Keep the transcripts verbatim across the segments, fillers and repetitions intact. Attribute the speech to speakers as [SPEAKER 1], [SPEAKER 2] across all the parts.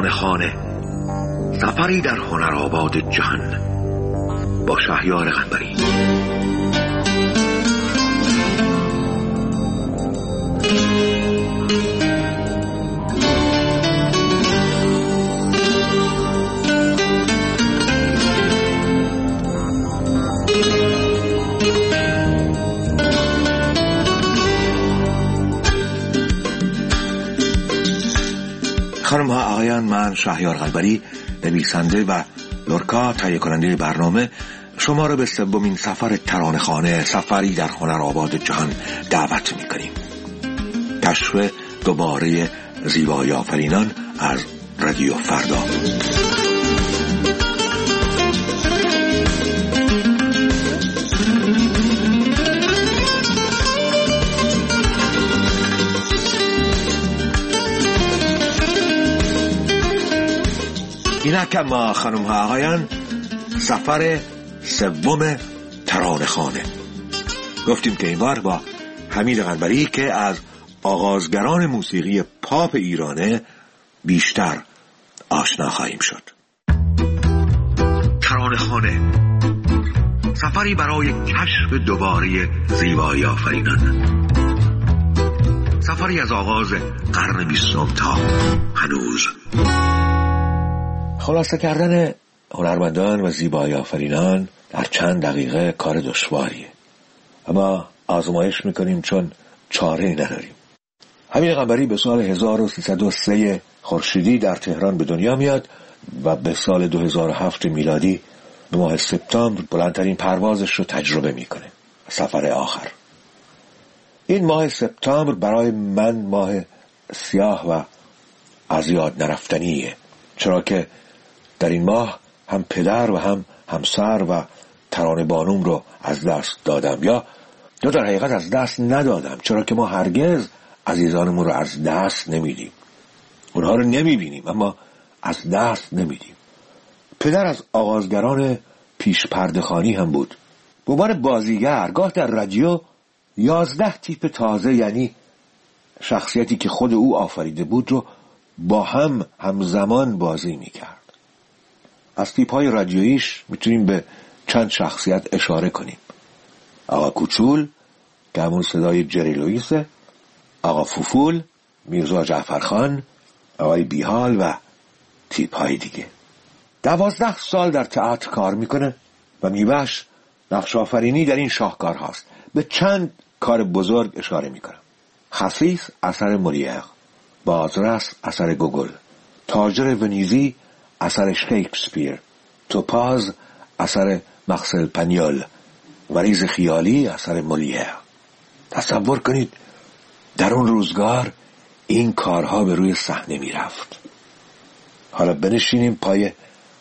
[SPEAKER 1] ترانه‌خانه، سفری در هنرآباد جهان با شهریار قنبری. خانم ها آقایان، من شهریار قنبری، نویسنده و لورکا تهیه کننده برنامه، شما را به سومین سفر ترانه‌خانه، سفری در هنرآباد جهان دعوت می‌کنیم. کشف دوباره زیبایی آفرینان از رادیو فردا. اینک اما خانم ها آقایان، سفر سوم ترانه‌خانه. گفتیم که این بار با حمید قنبری که از آغازگران موسیقی پاپ ایرانه بیشتر آشنا خواهیم شد. ترانه‌خانه، سفری برای کشف دوباره زیبایی آفرینان، سفری از آغاز قرن بیستم تا هنوز. خلاصه کردن هنرمندان و زیبایی آفرینان در چند دقیقه کار دشواریه، اما آزمایش میکنیم چون چاره نداریم. حمید قنبری به سال هزار و سیصد و سه خورشیدی در تهران به دنیا میاد و به سال دو هزار و هفت میلادی به ماه سپتامبر بلندترین پروازش رو تجربه میکنه، سفر آخر. این ماه سپتامبر برای من ماه سیاه و از یاد نرفتنیه، چرا که در این ماه هم پدر و هم همسر و ترانه بانوم رو از دست دادم، یا یا در حقیقت از دست ندادم، چرا که ما هرگز عزیزانمون رو از دست نمیدیم. اونها رو نمیبینیم اما از دست نمیدیم. پدر از آغازگران پیش پرده‌خوانی هم بود. به عنوان بازیگر گاه در رادیو یازده تیپ تازه، یعنی شخصیتی که خود او آفریده بود، رو با هم همزمان بازی میکرد. از تیپ‌های رادیویش میتونیم به چند شخصیت اشاره کنیم. آقا کوچول که همون صدای جری لوئیسه، آقا فوفول، میرزا جعفرخان، آقای بیحال و تیپ‌های دیگه. دوازده سال در تئاتر کار میکنه و میوهش نقش آفرینی در این شاهکار هاست. به چند کار بزرگ اشاره میکنم: خسیس اثر مولیر، بازرس اثر گوگل، تاجر ونیزی اثر شکسپیر، توپاز اثر ماکسل پانیول، وریز خیالی اثر مولیر. تصور کنید در اون روزگار این کارها به روی صحنه میرفت. حالا بنشینیم پای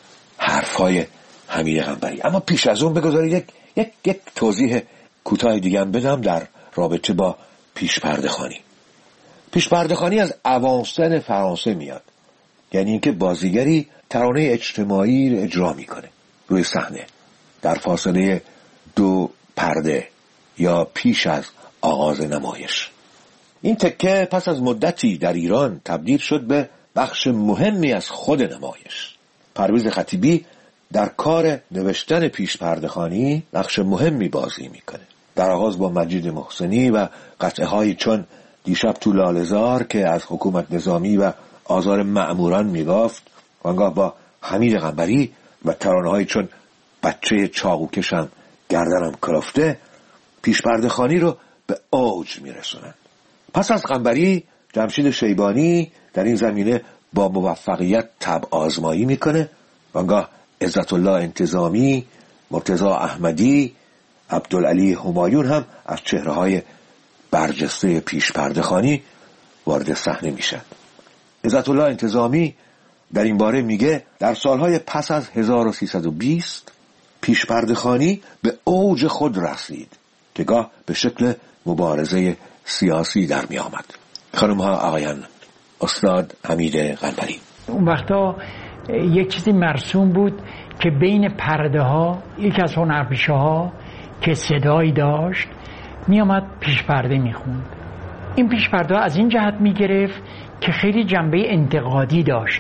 [SPEAKER 1] حرفای حمید قنبری. اما پیش از اون بگذارید یک یک یک توضیح کوتاه دیگه هم بدم در رابطه با پیش پرده‌خوانی. پیش پرده‌خوانی از اوانسن فرانسه میاد، یعنی اینکه بازیگری ترانه اجتماعی رو اجرا میکنه روی صحنه در فاصله دو پرده یا پیش از آغاز نمایش. این تکه پس از مدتی در ایران تبدیل شد به بخش مهمی از خود نمایش. پرویز خطیبی در کار نوشتن پیش پرده‌خوانی نقش مهمی بازی میکنه. در آغاز با مجید محسنی و قطعه هایی چون دیشب تو لاله‌زار که از حکومت نظامی و آزار مأموران میگفت، آنگاه با حمید قنبری و ترانه هایی چون بچه چاقوکشم گردنم کلفته پیش پرده‌خوانی رو به اوج میرسونن. پس از قنبری جمشید شیبانی در این زمینه با موفقیت طبع آزمایی میکنه. آنگاه عزت الله انتظامی، مرتضی احمدی، عبدالعلی همایون هم از چهره‌های برجسته پیش پرده‌خوانی وارد صحنه میشن. عزت الله انتظامی در این باره میگه در سالهای پس از هزار و سیصد و بیست پیش پرده‌خوانی به اوج خود رسید که گاه به شکل مبارزه سیاسی در می آمد. خانم ها آقایان، استاد حمید قنبری.
[SPEAKER 2] اون وقتا یک چیزی مرسوم بود که بین پرده ها یکی از هنرپیشه ها که صدایی داشت می آمد پیش پرده می خوند. این پیش پرده ها از این جهت می گرفت که خیلی جنبه انتقادی داشت.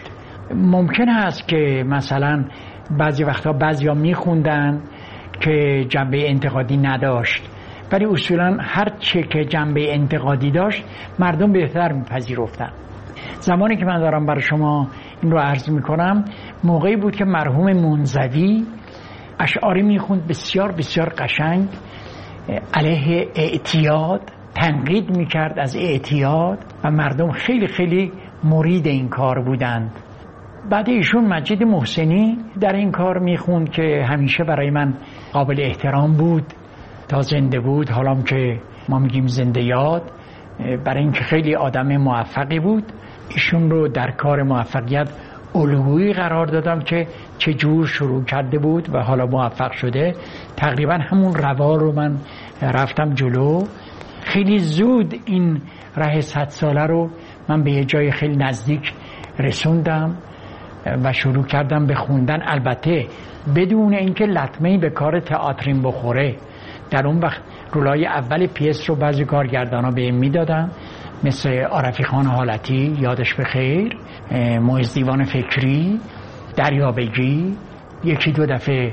[SPEAKER 2] ممکن هست که مثلا بعضی وقتا بعضیا میخوندن که جنبه انتقادی نداشت، ولی اصولا هر چه که جنبه انتقادی داشت مردم بهتر میپذیرفتن. زمانی که من دارم برای شما این رو عرض میکنم موقعی بود که مرحوم منزوی اشعاری میخوند بسیار بسیار قشنگ علیه اعتیاد، تنقید میکرد از اعتیاد و مردم خیلی خیلی مرید این کار بودند. بعد ایشون مجید محسنی در این کار میخوند که همیشه برای من قابل احترام بود تا زنده بود، حالا که ما میگیم زنده یاد، برای اینکه خیلی آدم موفقی بود. ایشون رو در کار موفقیت الگویی قرار دادم که چه جور شروع کرده بود و حالا موفق شده. تقریبا همون روال رو من رفتم جلو. خیلی زود این راه صد ساله رو من به یه جای خیلی نزدیک رسوندم و شروع کردم به خوندن، البته بدون اینکه لطمه‌ای به کار تئاترین بخوره. در اون وقت رولای اول پیس رو بعضی کارگردانا بهم میدادن، مثل عارفی خان حالتی یادش بخیر، معز دیوان فکری، دریابگی، یکی دو دفعه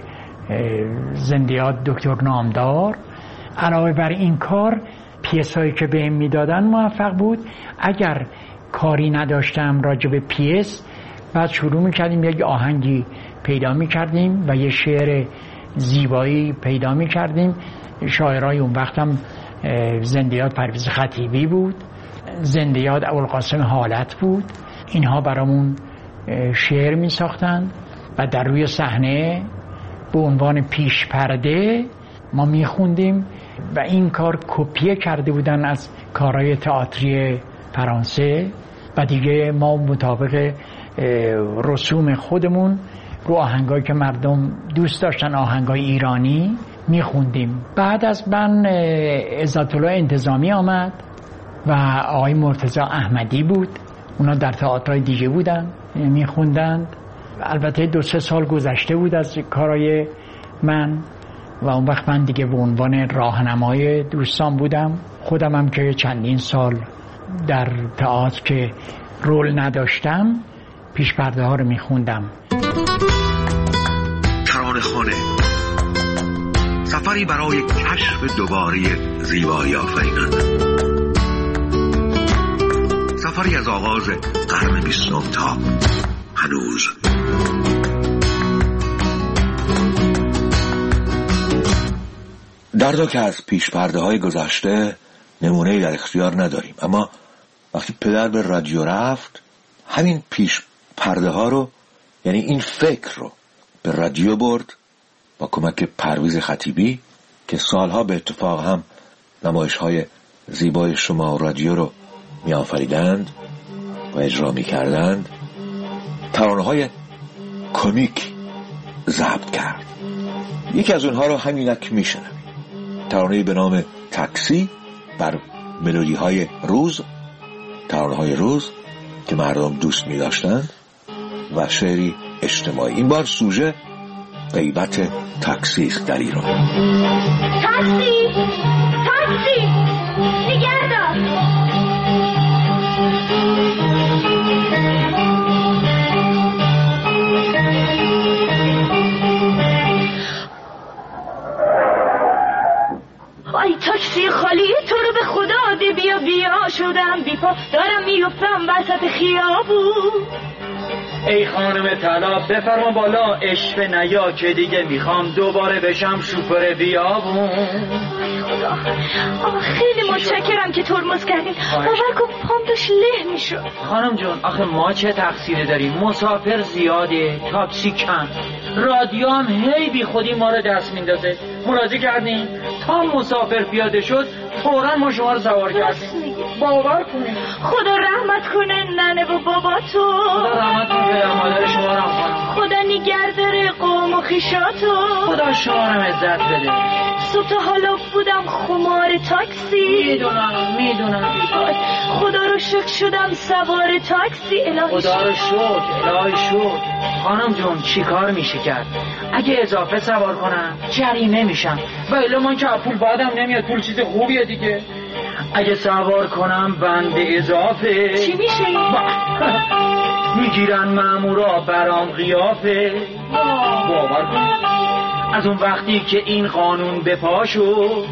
[SPEAKER 2] زندیات دکتر نامدار. علاوه بر این کار پیس هایی که بهم میدادن موفق بود. اگر کاری نداشتم راجع به پیس، بعد شروع میکردیم یک آهنگی پیدا میکردیم و یه شعر زیبایی پیدا میکردیم. شاعرای اون وقتم زندیات پرویز خطیبی بود، زندیات ابوالقاسم حالت بود. اینها برامون شعر می ساختن و در روی صحنه به عنوان پیش پرده ما می خوندیم و این کار کپیه کرده بودن از کارهای تئاتری فرانسه و دیگه ما مطابق رسوم خودمون رو آهنگایی که مردم دوست داشتن، آهنگای ایرانی، می خوندیم. بعد از من عزت الله انتظامی آمد و آقای مرتضی احمدی بود، اونا در تئاترهای دیگه بودن میخوندند. البته دو سه سال گذشته بود از کارهای من و اون وقت من دیگه به عنوان راهنمای دوستان بودم. خودم هم که چندین سال در تئاتر که رول نداشتم پیش پرده ها رو میخوندم.
[SPEAKER 1] ترانه خانه، سفری برای کشف دوباره زیبایی آفرینان، سفری از آغاز قرن بیستم تا هنوز. دردا که از پیش پرده های گذشته نمونه‌ای در اختیار نداریم، اما وقتی پدر به رادیو رفت همین پیش پرده ها رو، یعنی این فکر رو به رادیو برد با کمک پرویز خطیبی که سالها به اتفاق هم نمایش های زیبای شما و رادیو رو می آفریدند و اجرا می کردند. ترانه های کمیک ضبط کرد. یکی از اونها رو همینک می شنویم، ترانه‌ای به نام تاکسی بر ملودی های روز، ترانه های روز که مردم دوست می داشتند و شعری اجتماعی. این بار سوژه غیبت تاکسی است در ایران.
[SPEAKER 3] تاکسی تاکسی نگهدار. آی تاکسی خالی، تو رو به خدا ده بیا بیا شدم بیپا، دارم میفتم وسط خیابون.
[SPEAKER 4] ای خانم طلا بفرما بالا، اشوه نیا که دیگه میخوام دوباره بشم شوفر بیابون.
[SPEAKER 3] خدا آه خیلی متشکرم که ترمز کردین. باور کن پام داشت له میشد.
[SPEAKER 4] خانم جون آخه ما چه تقصیری داریم؟ مسافر زیاده، تاکسی کم، رادیو هم هی بی خودی ما رو دست میندازه. مراجعه کردیم تا مسافر پیاده شد فوراً ما شما رو سوار کردیم. باور کنید.
[SPEAKER 3] خدا رحمت کنه ننه و بابا تو.
[SPEAKER 4] خدا رحمت کنه مادر شما رو خانم.
[SPEAKER 3] خدا نگهدار قوم و خویشاتو.
[SPEAKER 4] خدا شما رو عزت بده.
[SPEAKER 3] صبح تا حالا بودم خمار تاکسی.
[SPEAKER 4] میدونم میدونم.
[SPEAKER 3] خدا رو شکر شدم سوار تاکسی. الهی
[SPEAKER 4] خدا رو شکر الهی شکر. خانم جون چی کار میشه کرد؟ اگه اضافه سوار کنم جریمه میشم و الا من که پول بعدم نمیاد. پول چیز خوبیه دیگه. اگه سوار کنم بند اضافه
[SPEAKER 3] چی میشه؟
[SPEAKER 4] میگیرن مامورا برام قیافه. باور کنید از اون وقتی که این قانون به پا شد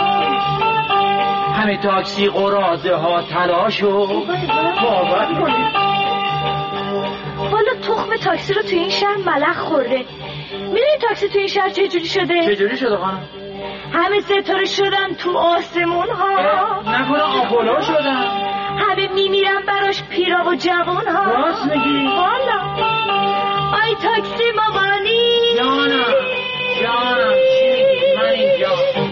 [SPEAKER 4] همه تاکسی قراضه ها طلا شد. باور کنید
[SPEAKER 3] والا تخم تاکسی رو تو این شهر ملخ خورده. میدونی تاکسی تو این شهر چه جوری شده؟
[SPEAKER 4] چه جوری شده خانم؟
[SPEAKER 3] همه ستاره شدن تو آسمون ها.
[SPEAKER 4] نکنه آپولو شدن؟
[SPEAKER 3] همه میمیرن براش پیرا و جوان ها.
[SPEAKER 4] راست میگی؟
[SPEAKER 3] والا آی تاکسی مامانی
[SPEAKER 4] جانم جانم چی میگی؟ من اینجا.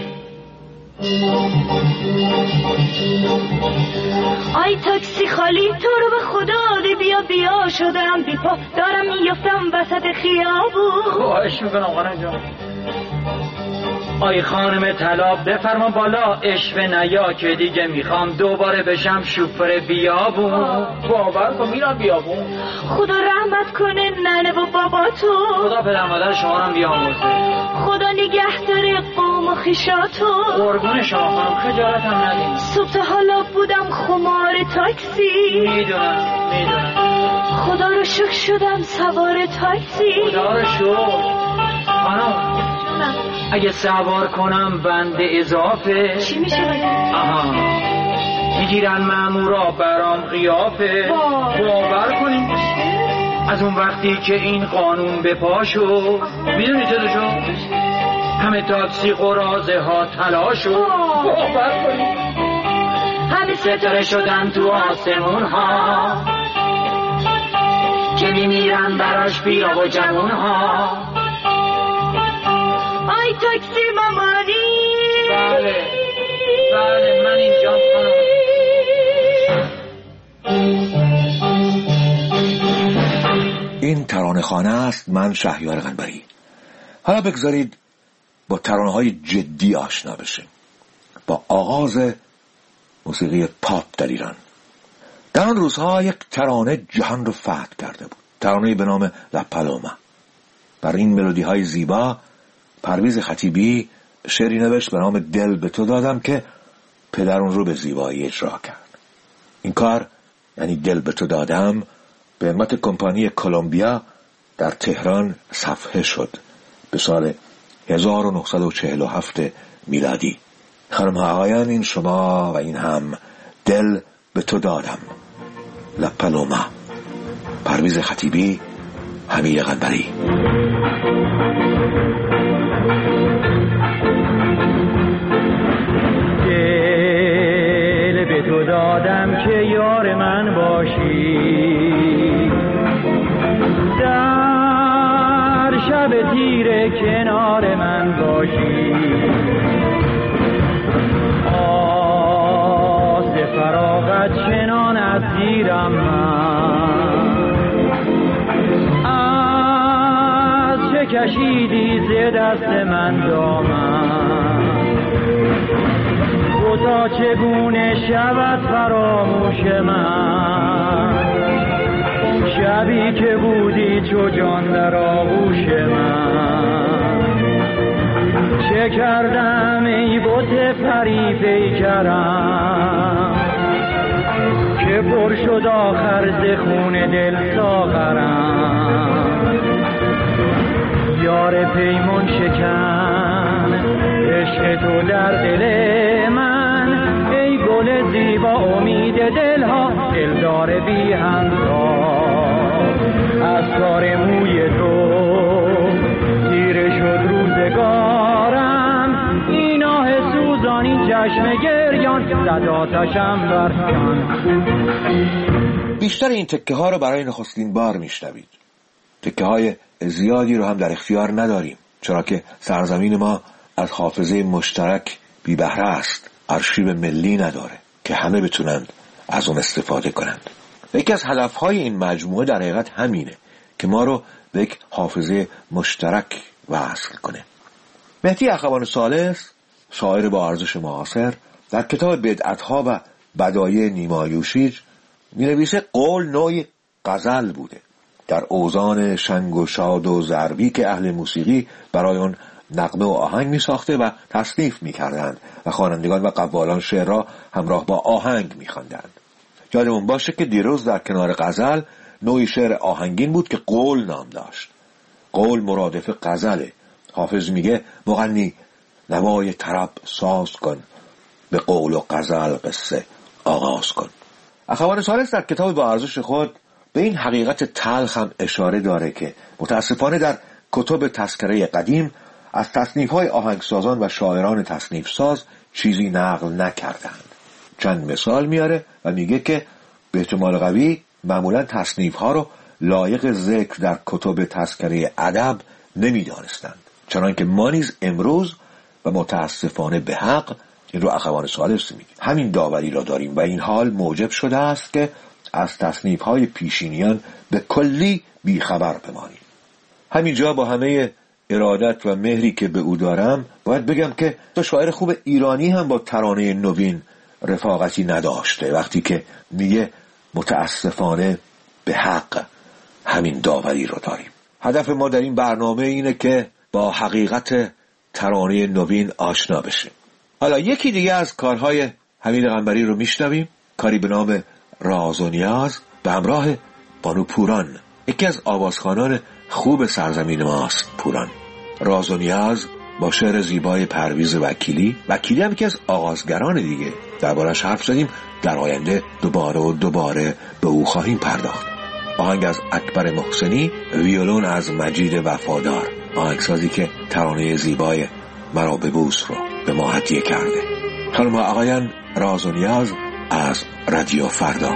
[SPEAKER 3] آی تاکسی خالی تو رو به خدا ده بیا بیا شدم بی پا دارم میفتم وسط خیابون.
[SPEAKER 4] خواهش میکنم خانم جان. آی خانم طلا بفرما بالا اشوه نیا که دیگه میخوام دوباره بشم شوفر بیابون. باور کن میرم بیابون.
[SPEAKER 3] خدا رحمت کنه ننه و بابا تو.
[SPEAKER 4] خدا پدر مادر شما رو بیامرزه.
[SPEAKER 3] خدا نگهدار قوم و خیشاتو.
[SPEAKER 4] قربون شما خانم خجالتم ندید.
[SPEAKER 3] صبح تا حالا بودم خمار تاکسی.
[SPEAKER 4] میدونم میدونم.
[SPEAKER 3] خدا رو شکر شدم سوار تاکسی.
[SPEAKER 4] خدا رو شکر. خانم اگه سوار کنم بند اضافه
[SPEAKER 3] چی میشه بگه؟
[SPEAKER 4] آها میگیرن مامورا برام قیافه. باور کنید از اون وقتی که این قانون به پا شد میدونی چه شد؟ همه تاکسی قراضه ها طلا شد. باور کنید
[SPEAKER 3] همه
[SPEAKER 4] ستاره شدن تو آسمون ها که میمیرن براش پیرا و جوون ها.
[SPEAKER 3] آی تاکسی مامانی.
[SPEAKER 4] بله بله من اینجا خانم.
[SPEAKER 1] این ترانه خانه است. من شهریار قنبری. حالا بگذارید با ترانه های جدی آشنا بشیم با آغاز موسیقی پاپ در ایران. در آن روزها یک ترانه جهان رو فتح کرده بود، ترانه به نام لا پالوما. بر این ملودی های زیبا پرویز خطیبی شعری نوشت به نام دل به تو دادم که پدر اون رو به زیبایی اجرا کرد. این کار یعنی دل به تو دادم به همت کمپانی کلمبیا در تهران صفحه شد به سال هزار و نهصد و چهل و هفت میلادی. خانم ها آقایان این شما و این هم دل به تو دادم لا پالوما. پرویز خطیبی، حمید قنبری.
[SPEAKER 5] دل به تو دادم که یار من باشی در شب تیره کنار من باشی آس فراغت چنان اسیرم من از چه کشیدی ز دست من دامن تا چگونه شود فراموش من شبی که بودی چو جان در آغوش من چه کردم ای بت پری پیکرم که پر شد آخر ز خون دل ساغرم یار پیمان شکن عشق تو در دل من ای گل زیبا امید دلها دلدار بی همتا از کار موی تو تیره شد روزگارم این آه سوزان این چشم گریان زد آتشم برکن.
[SPEAKER 1] بیشتر این تکه ها رو برای نخستین بار میشنوید. تکه های زیادی رو هم در اختیار نداریم چرا که سرزمین ما از حافظه مشترک بی بهره است. آرشیو ملی نداره که همه بتونند از اون استفاده کنند. یکی از هدفهای این مجموعه در حقیقت همینه که ما رو به یک حافظه مشترک وصل کنه. مهدی اخوان ثالث شاعر با ارزش معاصر در کتاب بدعتها و بدایع نیما یوشیج می‌نویسه قول نوعی غزل بوده در اوزان شنگ و شاد و ضربی که اهل موسیقی برای اون نغمه و آهنگ می ساخته و تصنیف می کردند و خوانندگان و قوالان شعر را همراه با آهنگ می خواندند. یادمون باشه که دیروز در کنار غزل نوعی شعر آهنگین بود که قول نام داشت. قول مرادف غزله. حافظ میگه مغنی نوای طرب ساز کن، به قول و غزل قصه آغاز کن. اخوان ثالث در کتاب با ارزش خود به این حقیقت تلخ هم اشاره داره که متاسفانه در کتب تذکره قدیم از تصنیف‌های آهنگسازان و شاعران تصنیف ساز چیزی نقل نکردند. چند مثال میاره و میگه که به احتمال قوی معمولا تصنیف‌ها رو لایق ذکر در کتب تذکره ادب نمی‌دانستند، چنانکه ما نیز امروز و متاسفانه به حق این رو اخوان ثالث میگه همین داوری را داریم و این حال موجب شده است که از تصنیف‌های پیشینیان به کلی بیخبر بمانیم. همینجا با همه ارادت و مهری که به او دارم باید بگم که تو شاعر خوب ایرانی هم با ترانه نوین رفاقتی نداشته وقتی که میگه متاسفانه به حق همین داوری رو داریم. هدف ما در این برنامه اینه که با حقیقت ترانه نوین آشنا بشیم. حالا یکی دیگه از کارهای حمید قنبری رو میشنویم، کاری به نام راز و نیاز به همراه بانو پوران، یکی از آوازخوانان خوب سرزمین ماست. پوران راز و نیاز با شعر زیبای پرویز وکیلی. وکیلی هم که از آغازگران دیگه دربارش حرف زدیم، در آینده دوباره و دوباره به او خواهیم پرداخت. آهنگ از اکبر محسنی، ویولون از مجید وفادار، آهنگسازی که ترانه زیبای مرا ببوس رو به ما هدیه کرده. خانم و آقایان، راز و نیاز از رادیو فردا.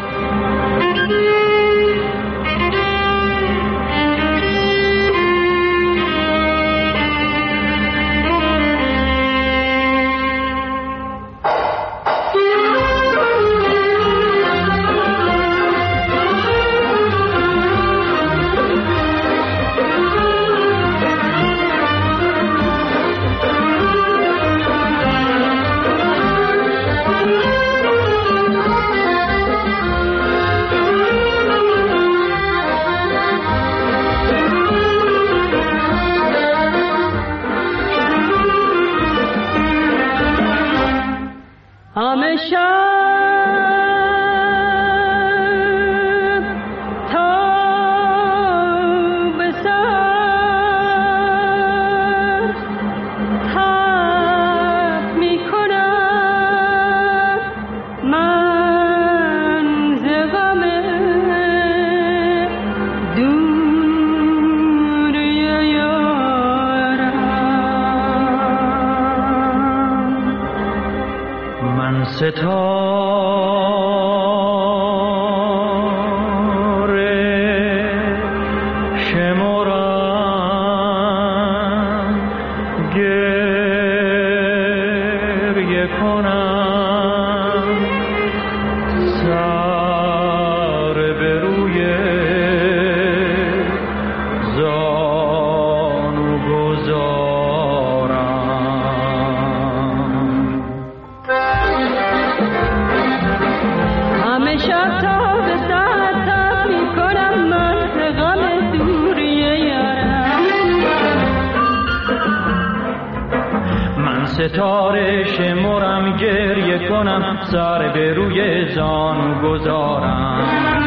[SPEAKER 5] ستاره شمرم گریه کنم سر به روی زانو گذارم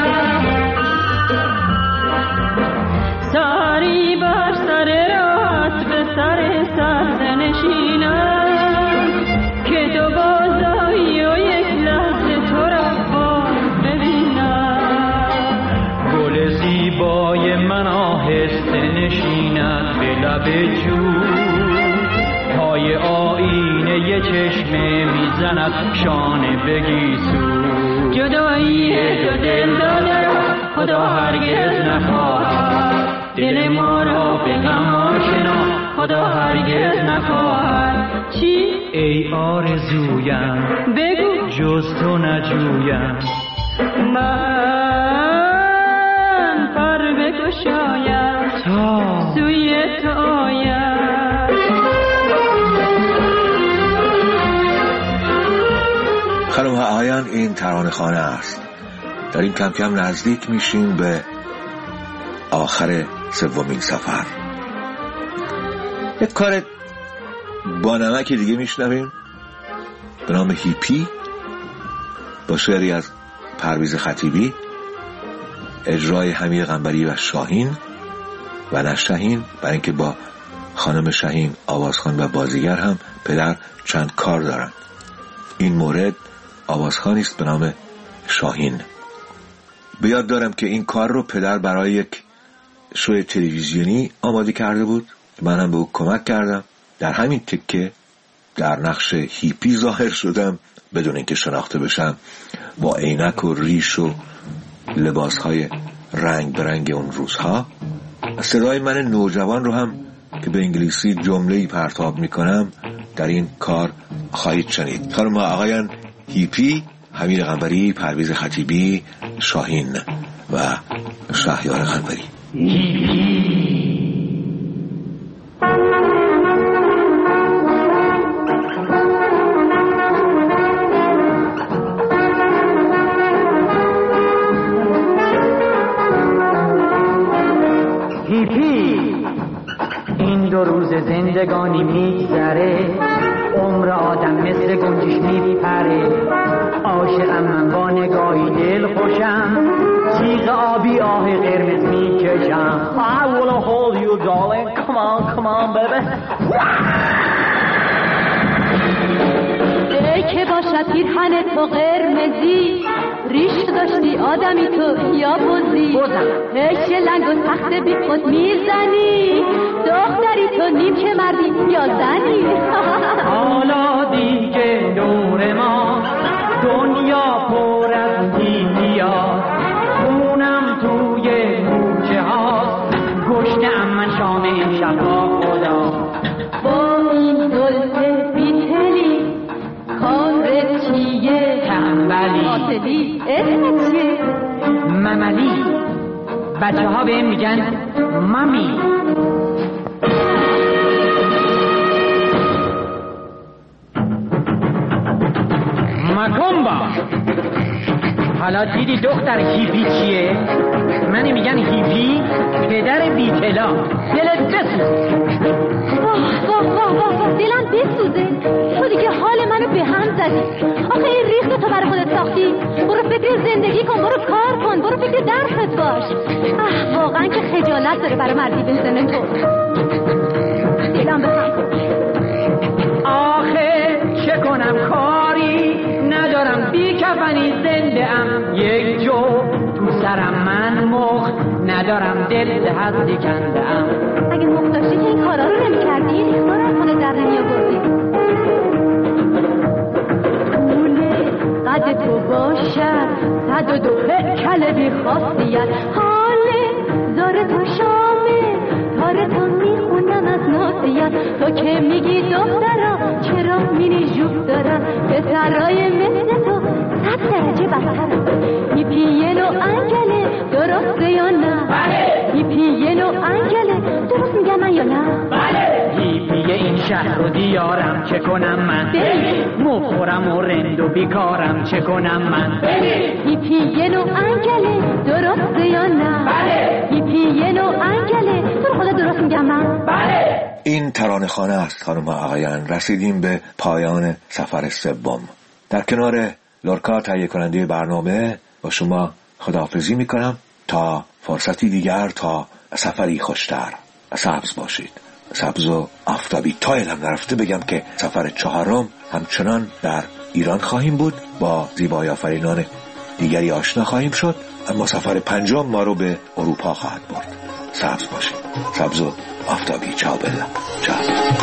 [SPEAKER 5] سری بر سر راست به سر سرد نشینم که تو بازایی و یک لحظه تو را باز ببینم گل زیبای من آهسته نشیند به لب جوی پای آینه یه چشمه میزند شانه بگیسو جدایی تو دل داده خدا هرگز نخواهد دل ما را به غم آشنا خدا هرگز نخواهد چی؟ ای آرزویم بگو جز تو نجویم من پر بگشایم تا سوی تو آیم
[SPEAKER 1] خانم و آقایان، این ترانه خانه است. در این کم کم نزدیک میشیم به آخر سومین سفر. یک کار با نمک دیگه میشنویم به نام هیپی با شعری از پرویز خطیبی اجرای حمید قنبری و شاهین و نه شهین، برای اینکه با خانم شهین آوازخوان و بازیگر هم پدر چند کار دارن. این مورد آوازخوانی است به نام شاهین. به یاد دارم که این کار رو پدر برای یک شوی تلویزیونی آماده کرده بود، من هم به او کمک کردم. در همین تکه در نقش هیپی ظاهر شدم بدون اینکه شناخته بشم، با عینک و ریش و لباسهای رنگ برنگ اون روزها. صدای من نوجوان رو هم که به انگلیسی جمله‌ای پرتاب میکنم در این کار خواهید شنید. خانم آقایان، هیپی، حمید قنبری، پرویز خطیبی، شاهین و شهریار قنبری.
[SPEAKER 5] زندگانی میگذره، عمر آدم مثل گنجش میپره. عاشقم من با نگاهی دل خوشم، تیغ آبی آه قرمز میکشم. I wanna hold you darling, come on, come on baby.
[SPEAKER 3] ای که باشد پیرهن تو قرمزی، ریش داشتی آدمی تو یا بزی، ای شلنگ و تخت بی خود میزنی، دختری تو نیم که مردی یا زنی.
[SPEAKER 5] حالا دیگه دور ما دنیا پر از دینیاست، خونم توی موچه هاست، گشتم من شام امشب با خدا.
[SPEAKER 3] با این زلفه بیتلی کار چیه؟
[SPEAKER 5] تنبلی
[SPEAKER 3] قاتلی اسمت چیه؟
[SPEAKER 5] مملی، بچه ها بهم میگن مامی. مکمبا، حالا دیدی دختر هیپی چیه؟ منی میگن هیپی، پدر بیتلا. دلت بسوزه.
[SPEAKER 3] واه واه واه واه واه دلم بسوزه. تو دیگه حال منو به هم زدی. آخه این ریخت تو برای خودت ساختی. برو فکر زندگی کن، برو کار کن، برو فکر درست باش. اه واقعا که خجالت داره برای مردی به سن تو. دلم به هم
[SPEAKER 5] آخه چه کنم کاری ندارم، بی کفنی زنده ام، یک جو تو سرم من مخ ندارم، دل هستی کنده ام.
[SPEAKER 3] اگه مخ داشتی که این کارا رو نمی کردی، این اختار از خونه در نمی آوردی. پوله قد تو باشد صد و دو هکل بی خاصیت، حاله زار تو شامه تار تو میخونم از ناسیت. تو که میگی دخترا چرا مینی جوب دارن، پسرای مثل تو صد درجه بدترن. هیپیه نو انگله درسته یا نه؟ بله. هیپیه نو انگله درست میگم من یا نه؟
[SPEAKER 5] بله. هیپیه این شهر و دیارم، چه کنم من؟ بله. مخورم و رند و بیکارم، چه کنم من؟ بله.
[SPEAKER 3] هیپیه نو انگله درسته یا نه؟
[SPEAKER 5] بله.
[SPEAKER 3] هیپیه نو انگله تو خدا درست میگم من؟
[SPEAKER 1] بله. این ترانه خانه است خانم آقایان. رسیدیم به پایان سفر سوم. در کنار لورکا تهیه کننده برنامه با شما خداحافظی میکنم تا فرصتی دیگر، تا سفری خوشتر. سبز باشید، سبز و آفتابی. تا یادم نرفته بگم که سفر چهارم همچنان در ایران خواهیم بود، با زیبای آفرینان دیگری آشنا خواهیم شد، اما سفر پنجم ما رو به اروپا خواهد برد. سبز باشید، سبز و آفتابی. چاو بلا، چاو.